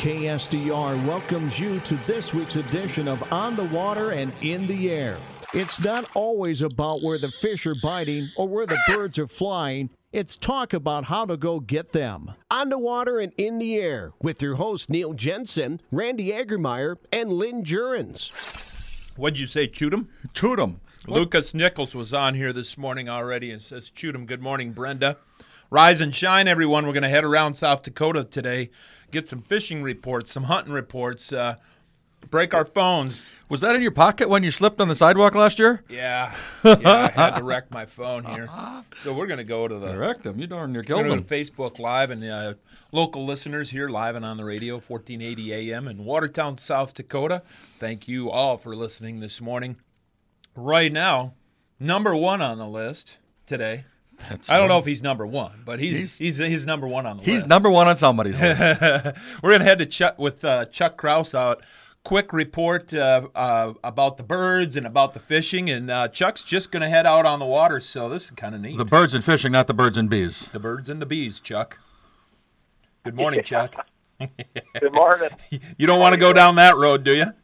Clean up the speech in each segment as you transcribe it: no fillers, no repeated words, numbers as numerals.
KSDR welcomes you to this week's edition of On the Water and in the Air. It's not always about where the fish are biting or where the birds are flying. It's talk about how to go get them. On the Water and in the Air with your hosts Neil Jensen, Randy Egermeyer, and Lynn Jurens. What'd you say, Chudum? Chudum. Lucas Nichols was on here this morning already and says, Chudum, good morning, Brenda. Rise and shine, everyone. We're going to head around South Dakota today, get some fishing reports, some hunting reports, break our phones. Was that in your pocket when you slipped on the sidewalk last year? Yeah, I had to wreck my phone here. So we're going to go to the... Wrecked them. You darn near We're killed going them. to Facebook Live and local listeners here live and on the radio, 1480 AM in Watertown, South Dakota. Thank you all for listening this morning. Right now, number one on the list today. I don't know if he's number one, but he's number one on the list. He's number one on somebody's list. We're going to head to Chuck with Chuck Kraus out. Quick report about the birds and about the fishing, and Chuck's just going to head out on the water, so this is kind of neat. The birds and fishing, not the birds and bees. The birds and the bees, Chuck. Good morning, Chuck. Good morning. You don't want to go down that road, do you?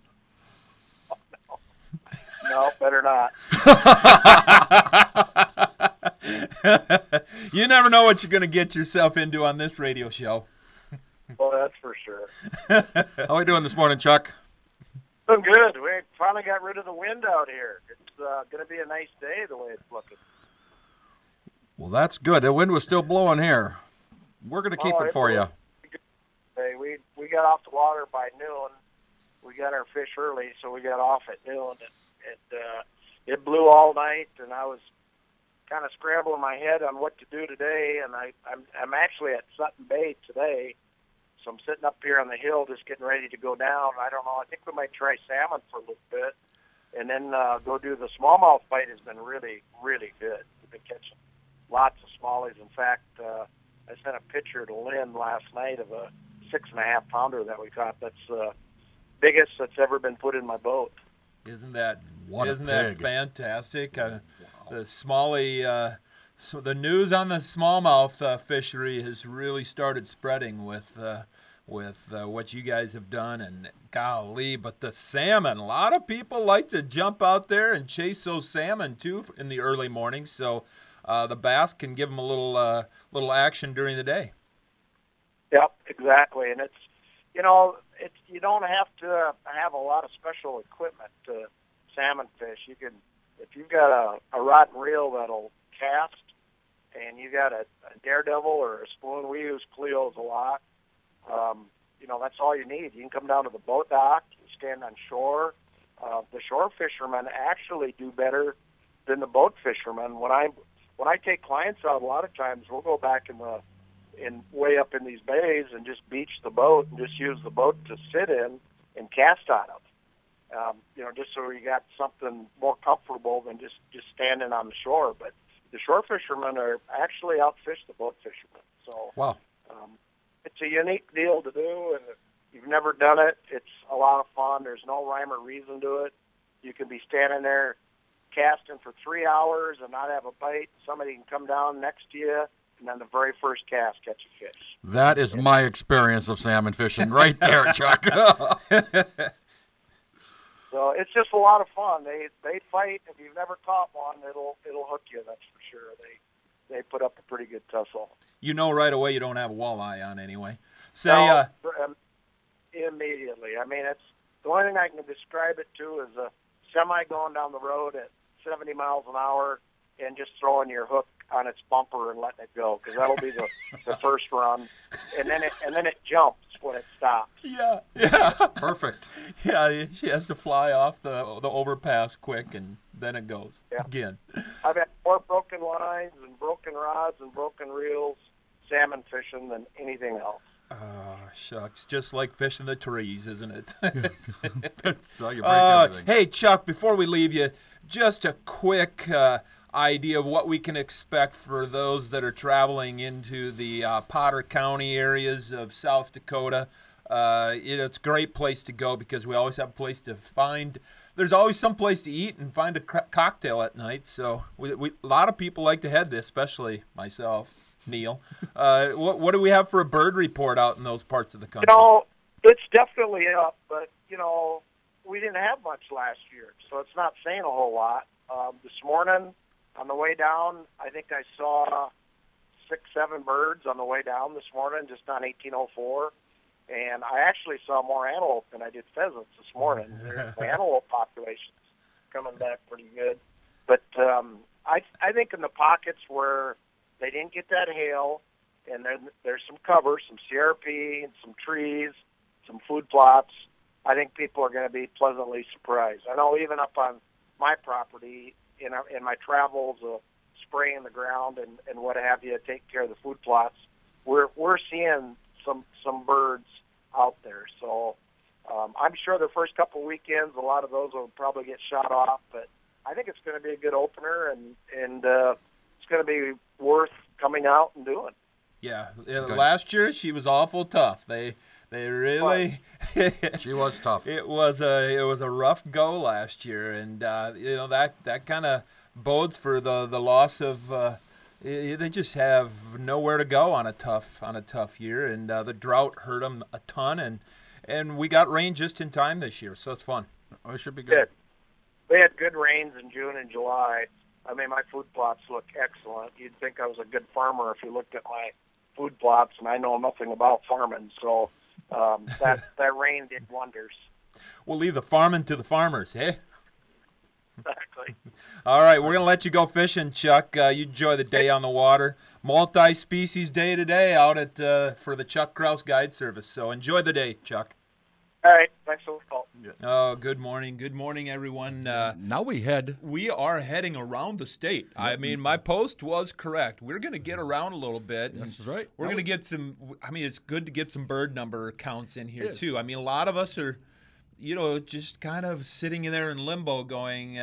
No, better not. You never know what you're going to get yourself into on this radio show. Well, that's for sure. How are we doing this morning, Chuck? Doing good. We finally got rid of the wind out here. It's going to be a nice day the way it's looking. Well, that's good. The wind was still blowing here. We're going to keep it for you. Hey, we got off the water by noon. We got our fish early, so we got off at noon. And it blew all night, and I was kind of scrambling my head on what to do today. And I'm actually at Sutton Bay today. So I'm sitting up here on the hill just getting ready to go down. I don't know. I think we might try salmon for a little bit and then go do the smallmouth bite. Has been really, really good. We've been catching lots of smallies. In fact, I sent a picture to Lynn last night of a 6.5 pounder that we caught. That's the biggest that's ever been put in my boat. Isn't that pig. fantastic? The smallie... So the news on the smallmouth fishery has really started spreading with what you guys have done, and golly, but the salmon, a lot of people like to jump out there and chase those salmon too in the early mornings, so the bass can give them a little action during the day. Yep, exactly, and it's you don't have to have a lot of special equipment to salmon fish. You can, if you've got a rod and reel that'll cast, and you got a daredevil or a spoon. We use Cleos a lot. That's all you need. You can come down to the boat dock, you stand on shore. The shore fishermen actually do better than the boat fishermen. When I take clients out, a lot of times we'll go back in way up in these bays and just beach the boat and just use the boat to sit in and cast out of. Just so you got something more comfortable than just standing on the shore. But the shore fishermen are actually outfish the boat fishermen. So wow. It's a unique deal to do, and if you've never done it, it's a lot of fun. There's no rhyme or reason to it. You can be standing there casting for 3 hours and not have a bite. Somebody can come down next to you, and then the very first cast catch a fish. That is my experience of salmon fishing right there, Chuck. So it's just a lot of fun. They fight. If you've never caught one, it'll hook you. That's for sure. They put up a pretty good tussle. You know right away you don't have a walleye on anyway. Immediately. I mean, it's the only thing I can describe it to is a semi going down the road at 70 miles an hour and just throwing your hook on its bumper and letting it go, because that'll be the first run, and then it jumps when it stops. Yeah. Perfect. Yeah, she has to fly off the overpass quick, and then it goes again. I've had more broken lines and broken rods and broken reels salmon fishing than anything else. Oh, shucks. Just like fishing the trees, isn't it? That's how you break everything. Hey, Chuck, before we leave you, just a quick idea of what we can expect for those that are traveling into the Potter County areas of South Dakota. It's a great place to go because we always have a place to find. There's always some place to eat and find a cocktail at night. So we a lot of people like to head there, especially myself, Neil. What do we have for a bird report out in those parts of the country? It's definitely up, but, we didn't have much last year, so it's not saying a whole lot. This morning, on the way down, I think I saw 6-7 birds on the way down this morning, just on 1804. And I actually saw more antelope than I did pheasants this morning. The antelope population's coming back pretty good. But I think in the pockets where they didn't get that hail, and then there's some cover, some CRP, and some trees, some food plots, I think people are going to be pleasantly surprised. I know even up on my property, in my travels of spraying the ground and what have you, taking care of the food plots, we're seeing some birds out there. So I'm sure the first couple of weekends, a lot of those will probably get shot off, but I think it's going to be a good opener, and it's going to be worth coming out and doing. Yeah, last year she was awful tough. They really she was tough. It was a rough go last year, and that kind of bodes for the loss of. They just have nowhere to go on a tough year, and the drought hurt them a ton, and we got rain just in time this year, so it's fun. Oh, it should be good. They had good rains in June and July. I mean, my food plots look excellent. You'd think I was a good farmer if you looked at my food plots, and I know nothing about farming, so that rain did wonders. We'll leave the farming to the farmers, eh? Exactly. All right, we're going to let you go fishing, Chuck. You enjoy the day on the water. Multi-species day today out at for the Chuck Krause Guide Service, so enjoy the day, Chuck. All right, thanks for the call. Oh, good morning. Good morning, everyone. Now we are heading around the state. I mean, my post was correct. We're going to get around a little bit. That's right. We're going to get some, it's good to get some bird number counts in here, too. I mean, a lot of us are, just kind of sitting there in limbo going,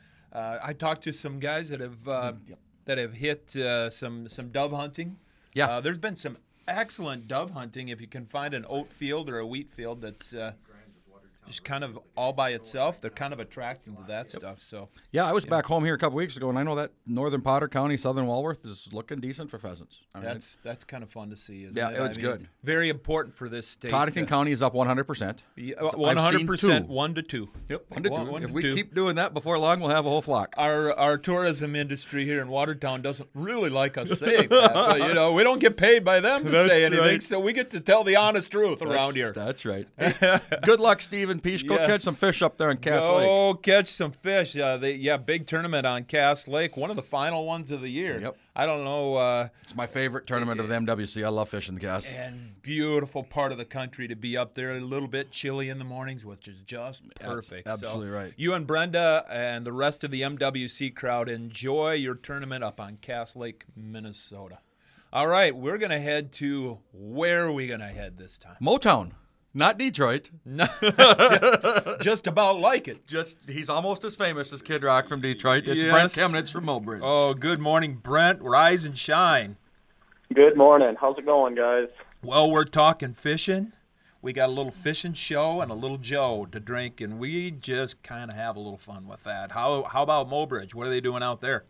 I talked to some guys that have hit some dove hunting. Yeah. There's been some excellent dove hunting if you can find an oat field or a wheat field that's just kind of all by itself. They're kind of attracting to that stuff. So I was back home here a couple weeks ago, and I know that northern Potter County, southern Walworth is looking decent for pheasants. That's kind of fun to see, isn't it? Yeah, it's good. It's very important for this state. Cottington County is up 100%. 100%, 1 to 2. Yep, 1 to 2. If we keep doing that, before long we'll have a whole flock. Our tourism industry here in Watertown doesn't really like us saying that. But, we don't get paid by them to say anything, so we get to tell the honest truth around here. That's right. Hey, good luck, Stephen Peach. Go catch some fish up there in Cass Lake. Go catch some fish. Big tournament on Cass Lake, one of the final ones of the year. Yep. I don't know. It's my favorite tournament of the MWC. I love fishing the Cass. And beautiful part of the country to be up there. A little bit chilly in the mornings, which is just perfect. That's absolutely right. You and Brenda and the rest of the MWC crowd enjoy your tournament up on Cass Lake, Minnesota. All right, we're going to head to, where are we going to head this time? Motown. Not Detroit. No, just about like it. He's almost as famous as Kid Rock from Detroit. It's Brent Kemnitz from Mobridge. Oh, good morning, Brent. Rise and shine. Good morning. How's it going, guys? Well, we're talking fishing. We got a little fishing show and a little Joe to drink, and we just kind of have a little fun with that. How about Mobridge? What are they doing out there?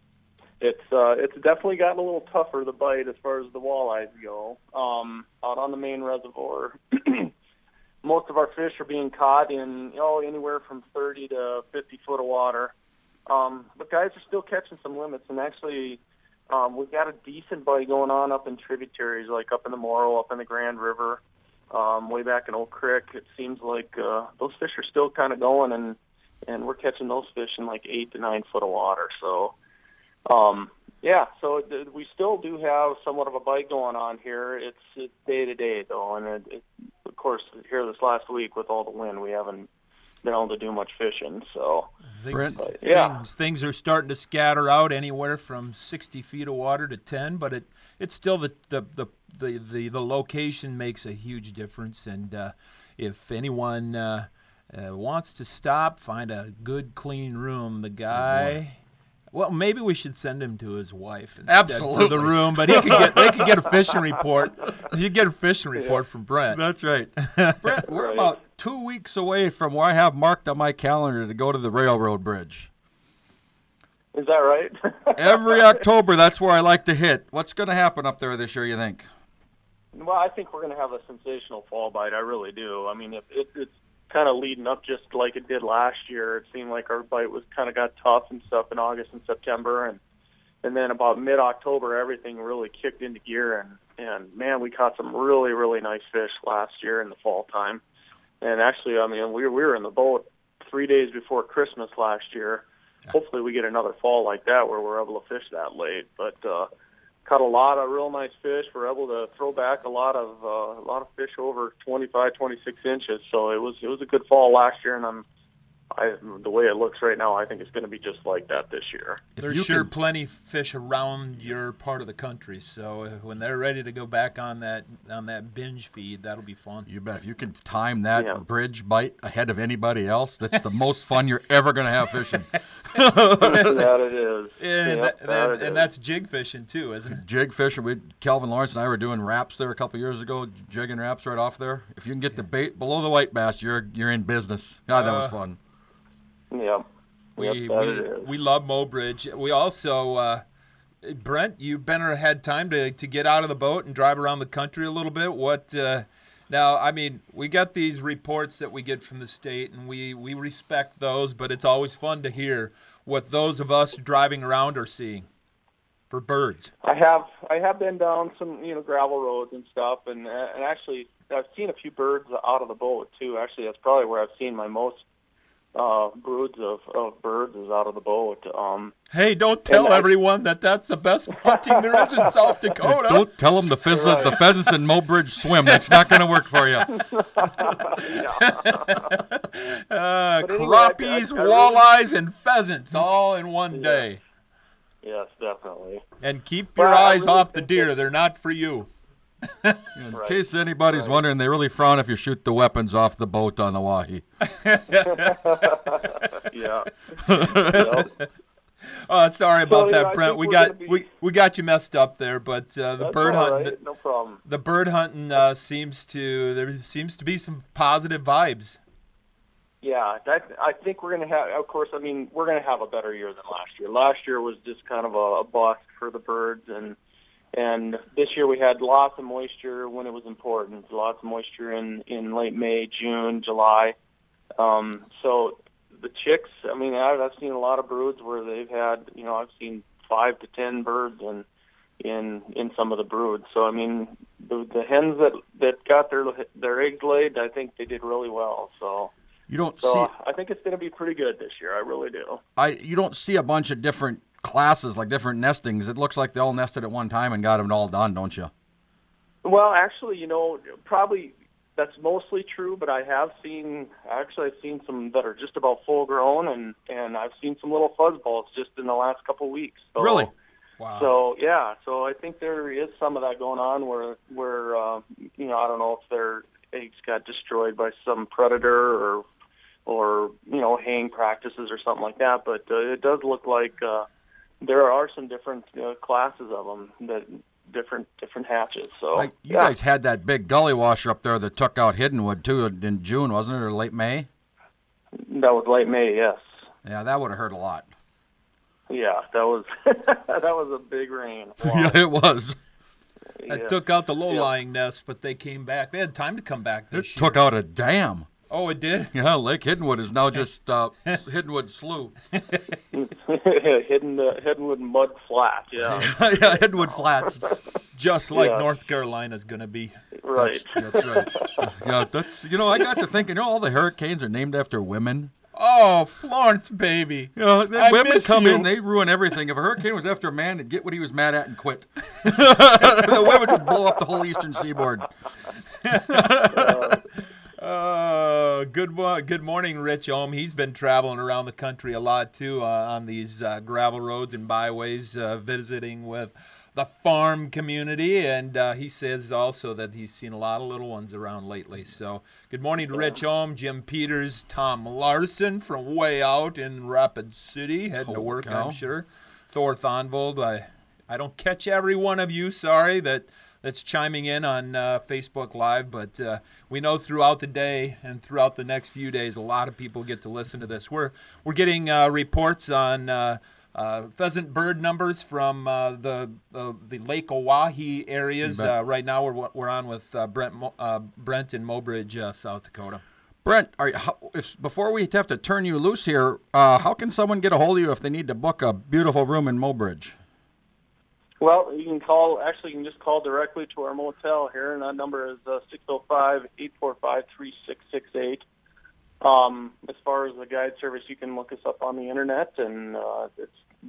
It's definitely gotten a little tougher to bite as far as the walleyes go. Out on the main reservoir, most of our fish are being caught in anywhere from 30 to 50 foot of water. But guys are still catching some limits, and actually we've got a decent bite going on up in tributaries, like up in the Morrow, up in the Grand River, way back in Oak Creek. It seems like those fish are still kind of going, and we're catching those fish in like 8 to 9 foot of water. So. So we still do have somewhat of a bite going on here. It's day to day, though, and of course, here this last week with all the wind, we haven't been able to do much fishing. So, things are starting to scatter out anywhere from 60 feet of water to 10, but it's still the location makes a huge difference. And if anyone wants to stop, find a good clean room, the guy. Well, maybe we should send him to his wife instead for the room, but they could get a fishing report. You get a fishing report from Brent. That's right. Brent, we're about 2 weeks away from where I have marked on my calendar to go to the railroad bridge. Is that right? Every October, that's where I like to hit. What's going to happen up there this year, you think? Well, I think we're going to have a sensational fall bite. I really do. I mean, it's kind of leading up just like it did last year. It seemed like our bite was kind of got tough and stuff in August and September, and then about mid-October, everything really kicked into gear, and man, we caught some really, really nice fish last year in the fall time. And actually, I mean, we were in the boat 3 days before Christmas last year. Hopefully we get another fall like that where we're able to fish that late. But caught a lot of real nice fish. We're able to throw back a lot of fish over 25, 26 inches. So it was a good fall last year, and the way it looks right now, I think it's going to be just like that this year. There's sure plenty of fish around your part of the country, so when they're ready to go back on that binge feed, that'll be fun. You bet. If you can time that bridge bite ahead of anybody else, that's the most fun you're ever going to have fishing. That it is. And that's jig fishing too, isn't it? Jig fishing. Calvin Lawrence and I were doing wraps there a couple years ago, jigging wraps right off there. If you can get the bait below the white bass, you're in business. God, that was fun. Yeah. We love Mobridge. We also, Brent, you've had time to get out of the boat and drive around the country a little bit. Now, I mean, we got these reports that we get from the state, and we respect those, but it's always fun to hear what those of us driving around are seeing for birds. I have been down some gravel roads and stuff, and actually I've seen a few birds out of the boat too. Actually, that's probably where I've seen my most broods of birds is out of the boat. Hey, don't tell everyone that that's the best hunting there is in South Dakota. Don't tell them the pheasants in Mobridge swim. That's not going to work for you. Crappies, walleyes, and pheasants all in one day. Yes, definitely. And keep your eyes off the deer. They're not for you. In case anybody's wondering, they really frown if you shoot the weapons off the boat on the Wahi. Yeah. Oh, sorry about that, Brent. We got you messed up there, but the bird hunting. Right. No problem. The bird hunting seems to be some positive vibes. Yeah, I think we're going to have. Of course, I mean we're going to have a better year than last year. Last year was just kind of a bust for the birds, and this year we had lots of moisture when it was important. Lots of moisture in late May, June, July. So the chicks, I mean, I've seen a lot of broods where they've had, I've seen 5 to 10 birds in some of the broods. So I mean, the hens that got their eggs laid, I think they did really well. So I think it's going to be pretty good this year. I really do. You don't see a bunch of different classes, like different nestings. It looks like they all nested at one time and got them all done, don't you? Well, actually, probably that's mostly true, but I've seen some that are just about full grown, and I've seen some little fuzzballs just in the last couple of weeks. So, really? Wow. So yeah, so I think there is some of that going on where I don't know if their eggs got destroyed by some predator or haying practices or something like that, but it does look like there are some different classes of them, that different hatches. So you guys had that big gully washer up there that took out Hiddenwood too in June, wasn't it, or late May? That was late May, yes. Yeah, that would have hurt a lot. Yeah, that was that was a big rain. Wow. Yeah, it was. It took out the low-lying nests, but they came back. They had time to come back this year. It took out a dam. Oh, it did? Yeah, Lake Hiddenwood is now just Hiddenwood Slough. Hiddenwood Mud Flat, yeah. Yeah, Hiddenwood Flats. Just like North Carolina's going to be. Right. That's right. Yeah, I got to thinking, all the hurricanes are named after women. Oh, Florence, baby. Women come in, they ruin everything. If a hurricane was after a man, they'd get what he was mad at and quit. The women would blow up the whole eastern seaboard. Good morning, Rich Ohm. He's been traveling around the country a lot, too, on these gravel roads and byways, visiting with the farm community, and he says also that he's seen a lot of little ones around lately. So good morning to Rich Ohm, Jim Peters, Tom Larson from way out in Rapid City, heading to work, I'm sure. Thor Thonvold. I don't catch every one of you, sorry, that's chiming in on Facebook Live, but we know throughout the day and throughout the next few days, a lot of people get to listen to this. We're getting reports on pheasant bird numbers from the Lake Oahe areas. Right now we're on with Brent in Mobridge, South Dakota. Brent, before we have to turn you loose here, how can someone get a hold of you if they need to book a beautiful room in Mobridge? Well, you can call. Actually, you can just call directly to our motel here, and that number is 605-845-3668. As far as the guide service, you can look us up on the internet, and it's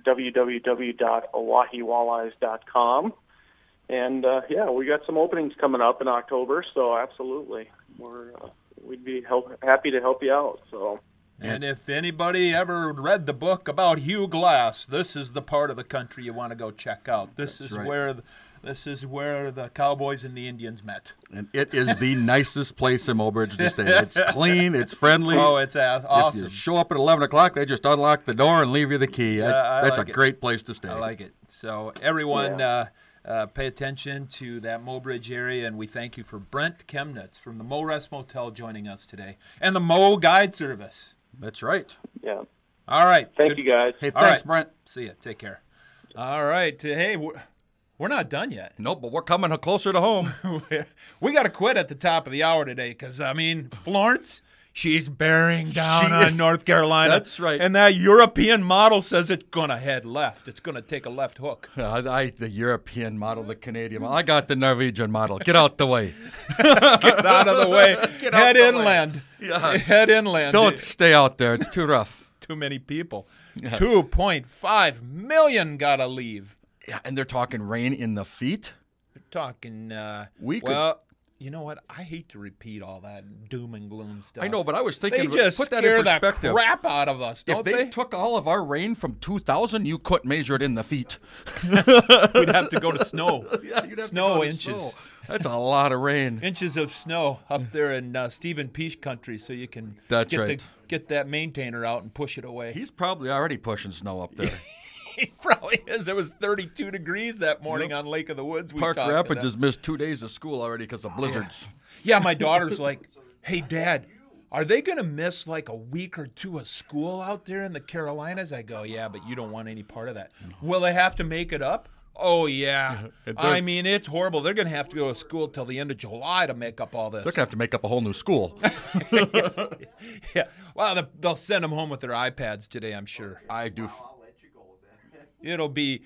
www.oahewalleyes.com. And we got some openings coming up in October, so absolutely, we'd be happy to help you out. So. And if anybody ever read the book about Hugh Glass, this is the part of the country you want to go check out. This is where the Cowboys and the Indians met. And it is the nicest place in Mobridge to stay. It's clean, it's friendly. Oh, it's awesome. If you show up at 11 o'clock, they just unlock the door and leave you the key. That's a great place to stay. I like it. So everyone, pay attention to that Mobridge area, and we thank you for Brent Chemnitz from the Mo-Rest Motel joining us today, and the Mo Guide Service. That's right. Yeah. All right. Thank you, guys. Hey, thanks, Brent. See ya. Take care. All right. Hey, we're not done yet. Nope, but we're coming closer to home. We got to quit at the top of the hour today because, Florence, she's bearing down on North Carolina. That's right. And that European model says it's going to head left. It's going to take a left hook. The European model, the Canadian model. I got the Norwegian model. Get out the way. Get out of the way. Head inland. Yeah. Head inland. Don't stay out there. It's too rough. Too many people. 2.5 million got to leave. Yeah, and they're talking rain in the feet. They're talking, you know what? I hate to repeat all that doom and gloom stuff. I know, but I was thinking, they just put that scare in perspective. The crap out of us, don't they? If they took all of our rain from 2000, you couldn't measure it in the feet. We'd have to go to snow. Yeah, you'd have snow to go to inches. Snow. That's a lot of rain. Inches of snow up there in Stephen Peace country, so you can get that maintainer out and push it away. He's probably already pushing snow up there. He probably is. It was 32 degrees that morning on Lake of the Woods. Park Rapids has missed 2 days of school already because of blizzards. Yeah, my daughter's like, hey, Dad, are they going to miss like a week or two of school out there in the Carolinas? I go, yeah, but you don't want any part of that. Will they have to make it up? Oh, yeah. I mean, it's horrible. They're going to have to go to school till the end of July to make up all this. They're going to have to make up a whole new school. Yeah. Well, they'll send them home with their iPads today, I'm sure. I do. It'll be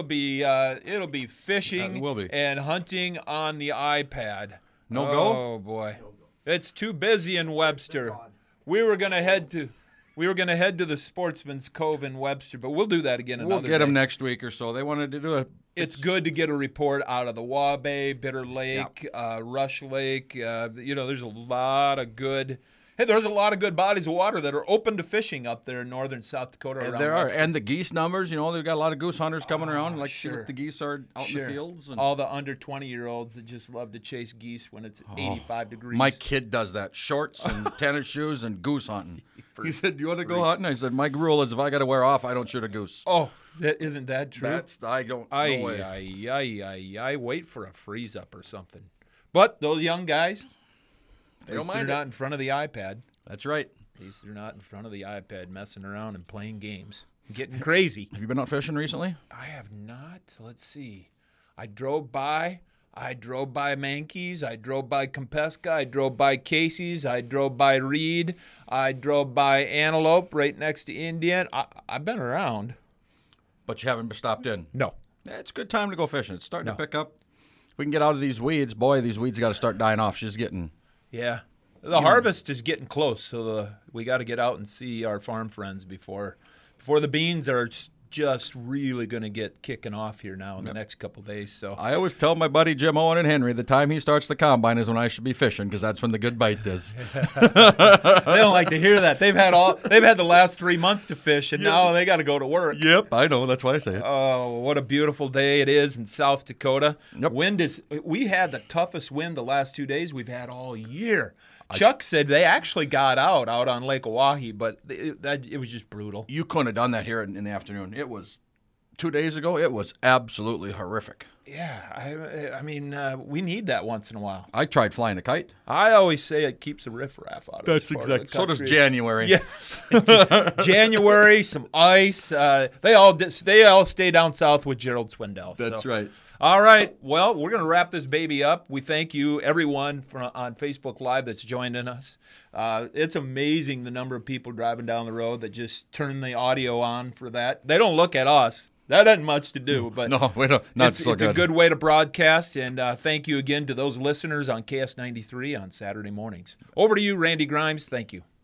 fishing and hunting on the iPad. No go? Oh boy, it's too busy in Webster. We were gonna head to the Sportsman's Cove in Webster, but we'll do that again another day. We'll get them next week or so. They wanted to do it. It's good to get a report out of the Wabae, Bitter Lake, Rush Lake. There's a lot of good. Hey, there's a lot of good bodies of water that are open to fishing up there in northern South Dakota. And there are, and the geese numbers. They've got a lot of goose hunters coming around. Like sure. The geese are out in the fields. And all the under 20-year-olds that just love to chase geese when it's 85 degrees. My kid does that: shorts and tennis shoes and goose hunting. He said, "Do you want to go hunting?" I said, "My rule is if I got to wear off, I don't shoot a goose." Oh, isn't that true? I don't. No way. I wait for a freeze up or something. But those young guys, they're not in front of the iPad. That's right. At least they're not in front of the iPad messing around and playing games. Getting crazy. Have you been out fishing recently? I have not. Let's see. I drove by Mankey's. I drove by Kompeska. I drove by Casey's. I drove by Reed. I drove by Antelope right next to Indian. I've been around. But you haven't stopped in? No. It's a good time to go fishing. It's starting to pick up. If we can get out of these weeds, boy, these weeds got to start dying off. She's getting... Yeah. The harvest is getting close, so we got to get out and see our farm friends before the beans are just really going to get kicking off here now in the next couple of days. So I always tell my buddy Jim Owen and Henry the time he starts the combine is when I should be fishing because that's when the good bite is. They don't like to hear that. They've had the last 3 months to fish, and now they got to go to work. Yep, I know. That's why I say it. Oh, what a beautiful day it is in South Dakota. Yep. We had the toughest wind the last 2 days we've had all year. Chuck said they actually got out on Lake Oahe, but it was just brutal. You couldn't have done that here in the afternoon. It was 2 days ago, it was absolutely horrific. Yeah, I mean, we need that once in a while. I tried flying a kite. I always say it keeps the riffraff out of this part of the So does country. January. Yes, January, some ice. They all stay down south with Gerald Swindell. That's so. right. All right. Well, we're going to wrap this baby up. We thank you, everyone on Facebook Live that's joining us. It's amazing the number of people driving down the road that just turn the audio on for that. They don't look at us. That isn't much to do, but No, we don't. Not it's so a good way to broadcast. And thank you again to those listeners on KS93 on Saturday mornings. Over to you, Randy Grimes. Thank you.